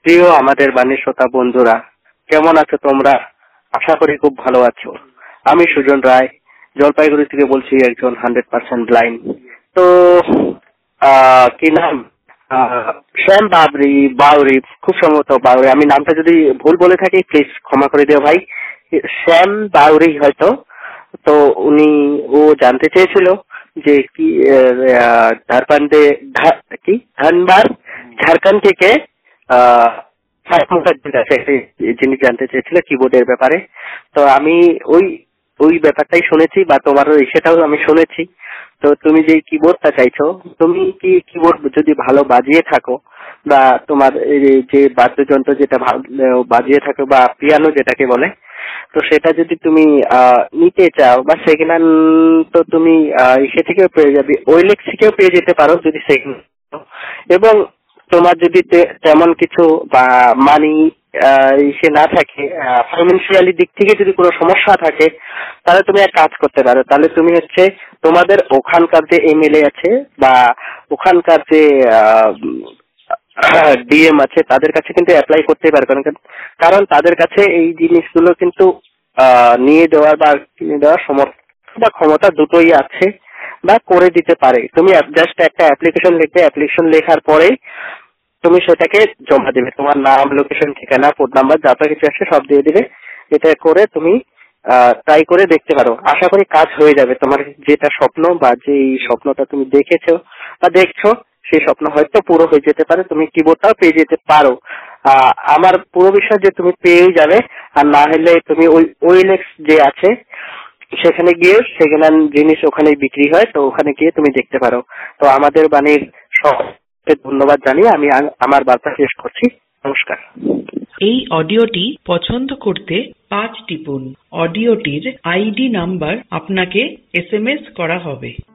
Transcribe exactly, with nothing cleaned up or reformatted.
প্রিয় আমাদের বাণী শ্রোতা বন্ধুরা, কেমন আছো তোমরা? আশা করি খুব ভালো আছো। আমি সুজন রায়, জলপাইগুড়ি থেকে বলছি, একজন হান্ড্রেড পার্সেন্ট ব্লাইন্ড। তো আহ, কি নাম, আহ, শ্যাম বাবরি বাউরি, খুব সম্ভবত বাউরি। আমি নামটা যদি ভুল বলে থাকি প্লিজ ক্ষমা করে দিও ভাই। শ্যাম বাউরি হয়তো। তো উনি ও জানতে চেয়েছিল যে কি আহ, ঝাড়খণ্ডে ধা- কি ধানবাদ ঝাড়খণ্ড থেকে আহ সাইফ মুখার্জির কাছে একটি জিনিস জানতে চেয়েছিল কিবোর্ডের ব্যাপারে। তো আমি ওই ওই ব্যাপারটাই শুনেছি, বা তোমার সেটাও আমি শুনেছি। তো তুমি যে কিবোর্ডটা চাইছো, তুমি কি কিবোর্ড যদি ভালো বাজিয়ে থাকো, বা তোমার এই যে বাদ্যযন্ত্র যেটা ভা- বাজিয়ে থাকো, বা পিয়ানো যেটাকে বলে, তো সেটা যদি তুমি আহ, নিতে চাও বা সেকেন্ড হ্যান্ড, তো তুমি আহ, ইসে থেকেও পেয়ে যাবে, ওয়েলেক্স থেকেও পেয়ে যেতে পারো যদি সেকেন্ড। এবং তোমার যদি তে- তেমন কিছু বা মানি ইসে না থাকে, ফাইন্যান্সিয়ালি দিক থেকে যদি কোনো সমস্যা থাকে, তাহলে তুমি এক কাজ করতে পারো। তাহলে তুমি হচ্ছে তোমাদের ওখানকার যে এমএলএ আছে, বা ওখানকার যে ডিএম আছে, তাদের কাছে কিন্তু অ্যাপ্লাই করতে পারো। কারণ কারণ তাদের কাছে এই জিনিসগুলো কিন্তু আহ, নিয়ে দেওয়ার বা কিনে দেওয়ার সমর্থ বা ক্ষমতা দুটোই আছে, বা করে দিতে পারে। তুমি জাস্ট একটা অ্যাপ্লিকেশন লিখবে, অ্যাপ্লিকেশন লেখার পরে তুমি সেটাকে জমা দেবে, তোমার নাম, লোকেশন, ঠিকানা, ফোন নাম্বার যা যা কিছু আছে সব দিয়ে দিবে। এটা করে তুমি ট্রাই করে দেখতে পারো। আশা করি কাজ হয়ে যাবে। তোমার যেটা স্বপ্ন, বা যে স্বপ্নটা তুমি দেখেছো বা দেখছো, সেই স্বপ্ন হয়তো পুরো হয়ে যেতে পারে। তুমি কিবোর্ডটাও পেয়ে যেতে পারো। আহ, আমার পুরো বিশ্বাস যে তুমি পেয়েই যাবে। আর না হলে তুমি ওই ওইলেক্স যে আছে সেখানে গিয়ে সেকেন্ড হ্যান্ড জিনিস ওখানেই বিক্রি হয়, তো ওখানে গিয়ে তুমি দেখতে পারো। তো আমাদের বাণীর সবকে ধন্যবাদ জানিয়ে আমি আ- আমার বার্তা শেষ করছি। নমস্কার। এই অডিওটি পছন্দ করতে পাঁচ টিপুন। অডিওটির আইডি নাম্বার আপনাকে এসএমএস করা হবে।